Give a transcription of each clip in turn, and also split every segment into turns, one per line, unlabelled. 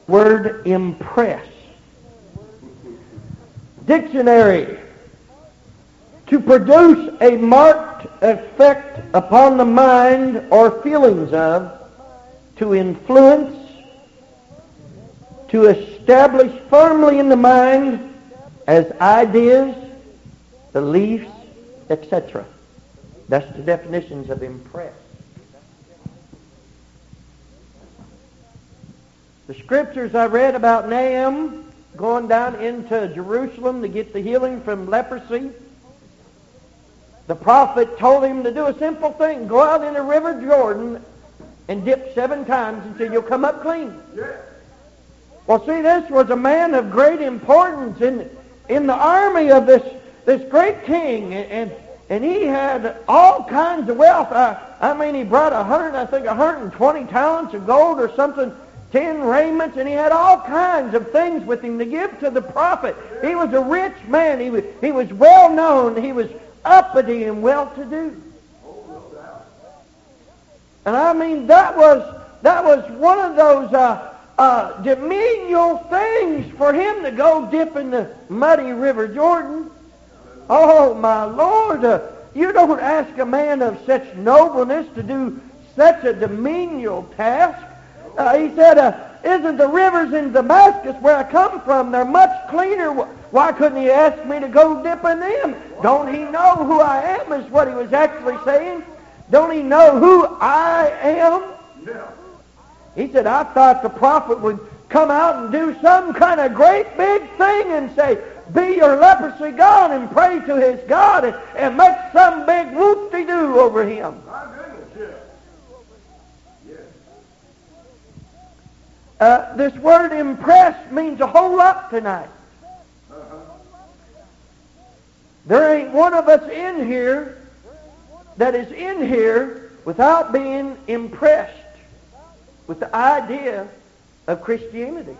word impress. Dictionary: to produce a marked effect upon the mind or feelings of, to influence, to establish firmly in the mind as ideas, beliefs, etc. That's the definitions of impress. The scriptures I read about Nahum going down into Jerusalem to get the healing from leprosy, the prophet told him to do a simple thing: go out in the river Jordan and dip 7 times until you'll come up clean. Well, see, this was a man of great importance in the army of this great king, and he had all kinds of wealth. I mean, he brought 120 talents of gold or something, 10 raiments, and he had all kinds of things with him to give to the prophet. He was a rich man. He was well known. He was uppity and well-to-do. And I mean, that was one of those demenial things for him to go dip in the muddy river Jordan. Oh, my Lord, you don't ask a man of such nobleness to do such a demenial task. He said, isn't the rivers in Damascus where I come from, they're much cleaner? Why couldn't he ask me to go dip in them? Don't he know who I am, is what he was actually saying. Don't he know who I am? No. He said, I thought the prophet would come out and do some kind of great big thing and say, be your leprosy gone, and pray to his God and make some big whoop-de-doo over him. My goodness, yes. This word impress means a whole lot tonight. There ain't one of us in here that is in here without being impressed with the idea of Christianity.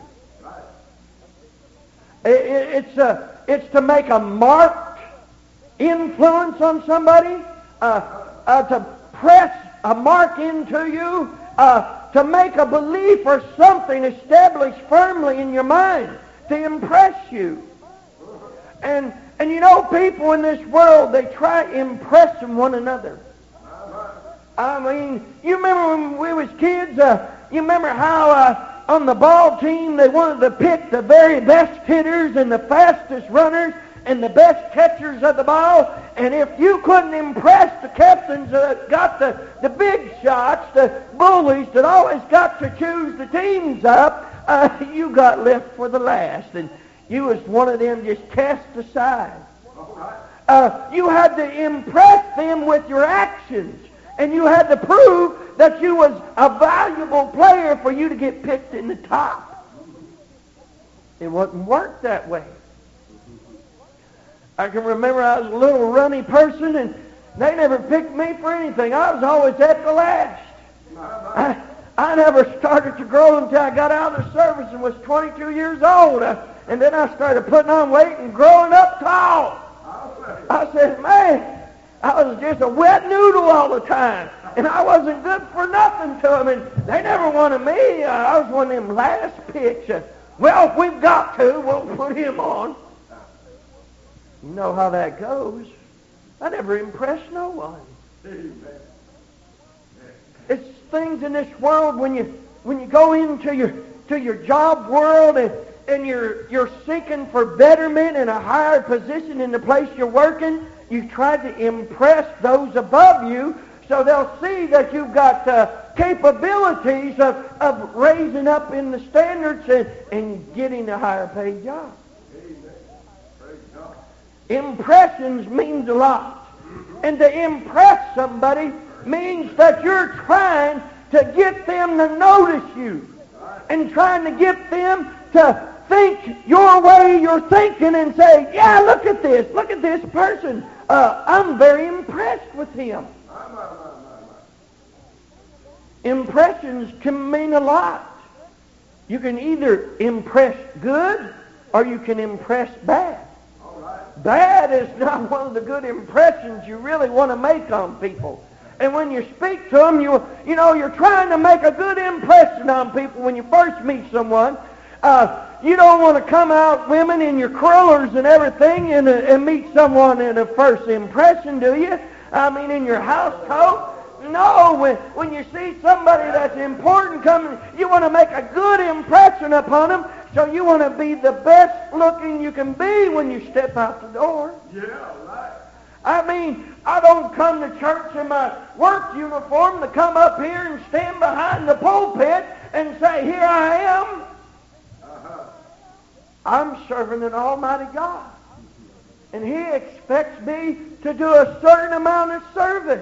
It's to make a marked influence on somebody, to press a mark into you, to make a belief or something established firmly in your mind, to impress you. And you know, people in this world, they try impressing one another. I mean, you remember when we was kids, you remember how on the ball team they wanted to pick the very best hitters and the fastest runners and the best catchers of the ball, and if you couldn't impress the captains that got the big shots, the bullies that always got to choose the teams up, you got left for the last, and you was one of them just cast aside. You had to impress them with your actions, and you had to prove that you was a valuable player for you to get picked in the top. It wouldn't work that way. I can remember I was a little runny person, and they never picked me for anything. I was always at the last. I never started to grow until I got out of the service and was 22 years old. And then I started putting on weight and growing up tall. I said, man, I was just a wet noodle all the time. And I wasn't good for nothing to them. And they never wanted me. I was one of them last picks. Well, if we've got to, we'll put him on. You know how that goes. I never impressed no one. It's things in this world when you go into your job world and you're seeking for betterment and a higher position in the place you're working, you try to impress those above you so they'll see that you've got capabilities of raising up in the standards and getting a higher paid job. Impressions means a lot. And to impress somebody means that you're trying to get them to notice you and trying to get them to think your way you're thinking and say, yeah, look at this person. I'm very impressed with him. Impressions can mean a lot. You can either impress good or you can impress bad. Bad is not one of the good impressions you really want to make on people. And when you speak to them, you're trying to make a good impression on people when you first meet someone. You don't want to come out, women, in your curlers and everything and meet someone in a first impression, do you? I mean, in your house coat? No, when you see somebody that's important coming, you want to make a good impression upon them, so you want to be the best looking you can be when you step out the door.
Yeah, right.
I mean, I don't come to church in my work uniform to come up here and stand behind the pulpit and say, here I am. I'm serving an almighty God. And He expects me to do a certain amount of service.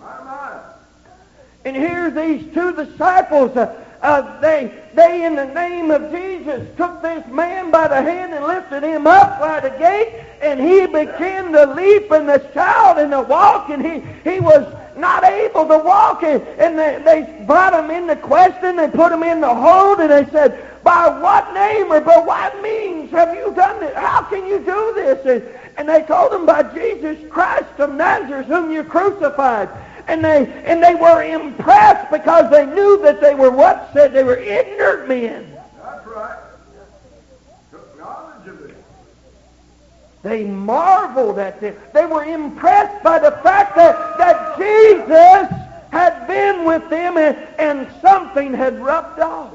And here these two disciples, they in the name of Jesus took this man by the hand and lifted him up by the gate, and he began to leap and the shout and the walk, and he was not able to walk, and they brought him into question. They put him in the hold, and they said, by what name or by what means have you done this? How can you do this? And they told him, by Jesus Christ of Nazareth, whom you crucified. And they were impressed because they knew that they were what said? They were ignorant men.
That's right. Took knowledge of it.
They marveled at them. They were impressed by the fact that Jesus had been with them and something had rubbed off.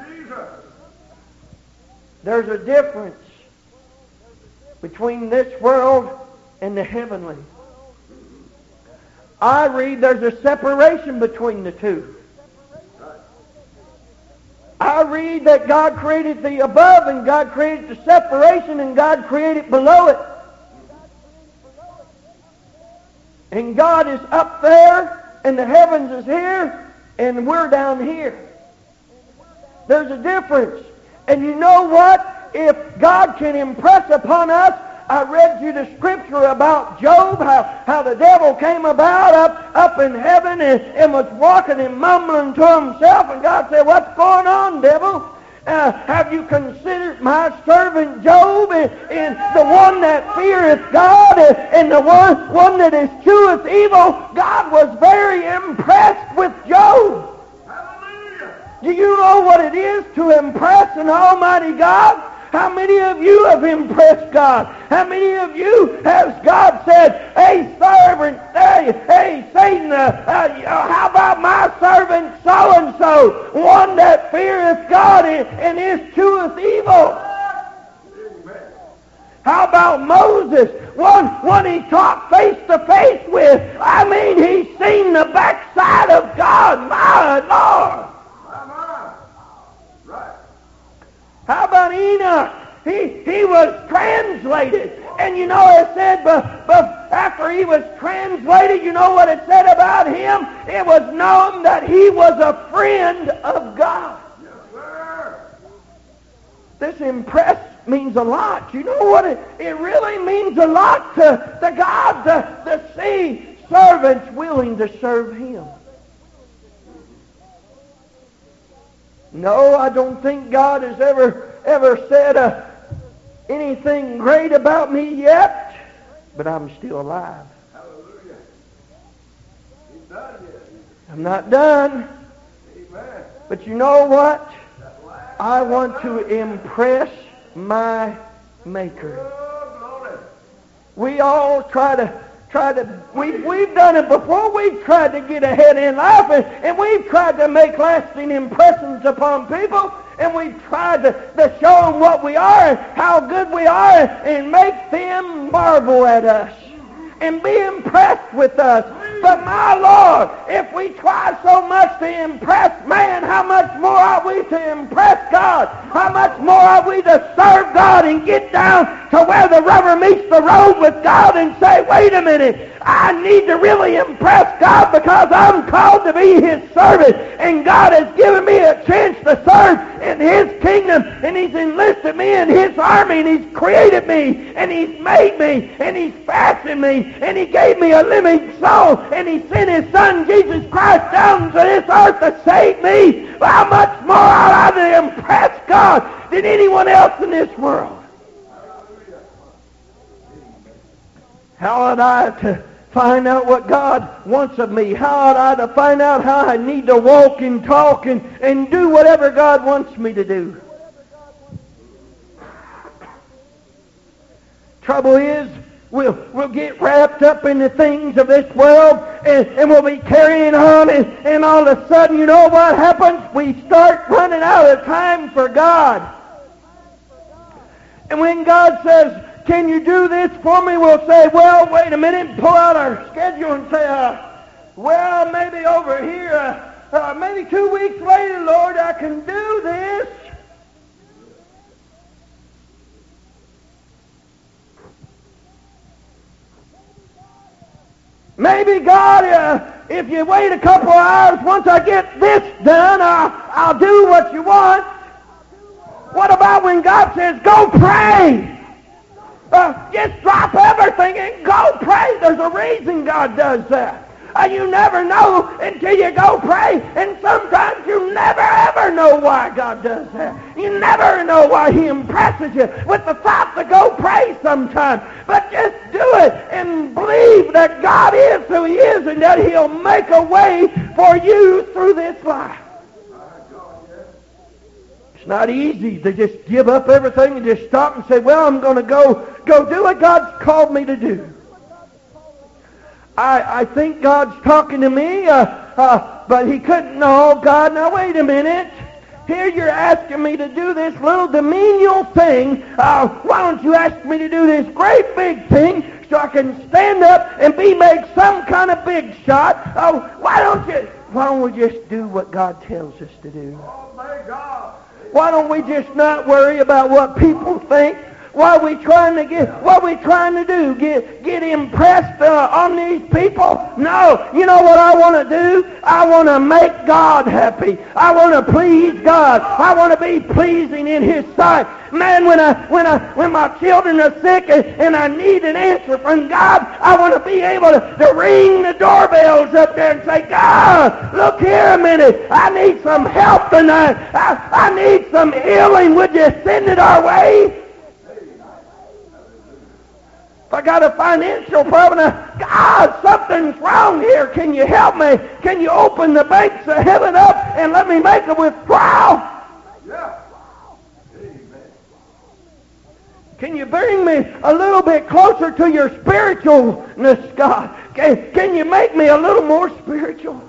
There's a difference between this world and the heavenly. I read there's a separation between the two. I read that God created the above and God created the separation and God created below it. And God is up there and the heavens is here and we're down here. There's a difference. And you know what? If God can impress upon us, I read you the scripture about Job, how the devil came about up in heaven and was walking and mumbling to himself, and God said, what's going on, devil? Have you considered my servant Job, and the one that feareth God, and the one that escheweth evil? God was very impressed with Job.
Hallelujah.
Do you know what it is to impress an almighty God? How many of you have impressed God? How many of you has God said, hey, servant, hey, Satan, how about my servant so-and-so, one that feareth God and escheweth evil? How about Moses, one he talked face to face with? I mean, he's seen the backside of God, my Lord. How about Enoch? He was translated. And you know it said, but after he was translated, you know what it said about him? It was known that he was a friend of God.
Yes, sir.
This impress means a lot. You know what? It really means a lot to God to see servants willing to serve Him. No, I don't think God has ever said anything great about me yet, but I'm still alive.
Hallelujah. He's done yet.
I'm not done.
Amen.
But you know what? I want to impress my Maker.
Oh, glory.
We all try to we've done it before. We've tried to get ahead in life, and we've tried to make lasting impressions upon people, and we've tried to show them what we are and how good we are and make them marvel at us and be impressed with us. But my Lord, if we try so much to impress man, how much more are we to impress God? How much more are we to serve God and get down to where the rubber meets the road with God and say, wait a minute, I need to really impress God because I'm called to be His servant, and God has given me a chance to serve in His kingdom, and He's enlisted me in His army, and He's created me, and He's made me, and He's fashioned me, and He gave me a living soul, and He sent His Son Jesus Christ down to this earth to save me. How much more ought I to impress God than anyone else in this world? How ought I to find out what God wants of me? How ought I to find out how I need to walk and talk and do whatever God wants me to do? Trouble is, we'll get wrapped up in the things of this world, and we'll be carrying on, and all of a sudden, you know what happens? We start running out of time for God. And when God says, can you do this for me? We'll say, well, wait a minute, and pull out our schedule and say, well, maybe over here, maybe 2 weeks later, Lord, I can do this. Maybe, God, if you wait a couple of hours, once I get this done, I'll do what you want. What about when God says, go pray? Just drop everything and go pray. There's a reason God does that. You never know until you go pray, and sometimes you never ever know why God does that. You never know why He impresses you with the thought to go pray sometimes. But just do it and believe that God is who He is and that He'll make a way for you through this life. It's not easy to just give up everything and just stop and say, well, I'm going to go do what God's called me to do. I think God's talking to me, but He couldn't. No, God, now wait a minute. Here you're asking me to do this little menial thing. Why don't you ask me to do this great big thing so I can stand up and be made some kind of big shot? Why don't we just do what God tells us to do?
Oh, my God.
Why don't we just not worry about what people think? What we trying to do? Get impressed on these people? No. You know what I want to do? I want to make God happy. I want to please God. I want to be pleasing in His sight. Man, when my children are sick and I need an answer from God, I want to be able to ring the doorbells up there and say, God, look here a minute. I need some help tonight. I need some healing. Would you send it our way? If I got a financial problem, God, something's wrong here. Can you help me? Can you open the banks of heaven up and let me make a withdrawal?
Yeah. Amen.
Can you bring me a little bit closer to your spiritualness, God? Can you make me a little more spiritual?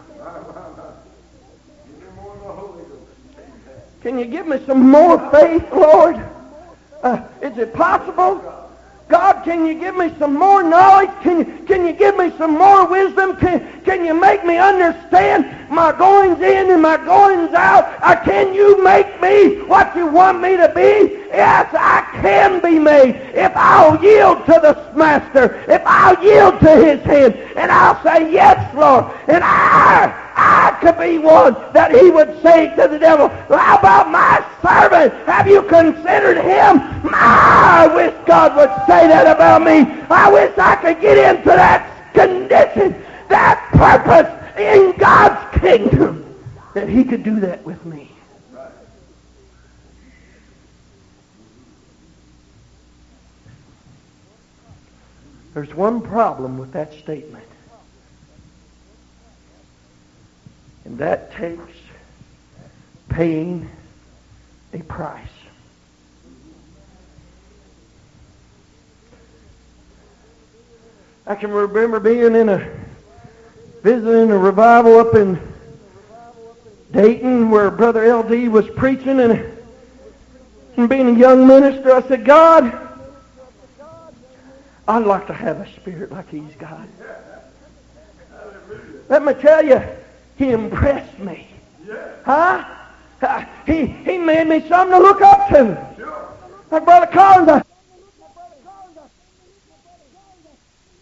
Can you give me some more faith, Lord? Is it possible? God, can you give me some more knowledge? Can you give me some more wisdom? Can you make me understand my goings in and my goings out? Can you make me what you want me to be? Yes, I can be made if I'll yield to the Master, if I'll yield to His hand, and I'll say, yes, Lord. And I could be one that He would say to the devil, how about my servant? Have you considered him? I wish God would say that about me. I wish I could get into that condition, that purpose in God's kingdom, that He could do that with me. There's one problem with that statement. And that takes paying a price. I can remember visiting a revival up in Dayton where Brother L.D. was preaching, and being a young minister, I said, God, I'd like to have a spirit like He's got. Let me tell you, He impressed me. Huh? He made me something to look up to. Like Brother Collins,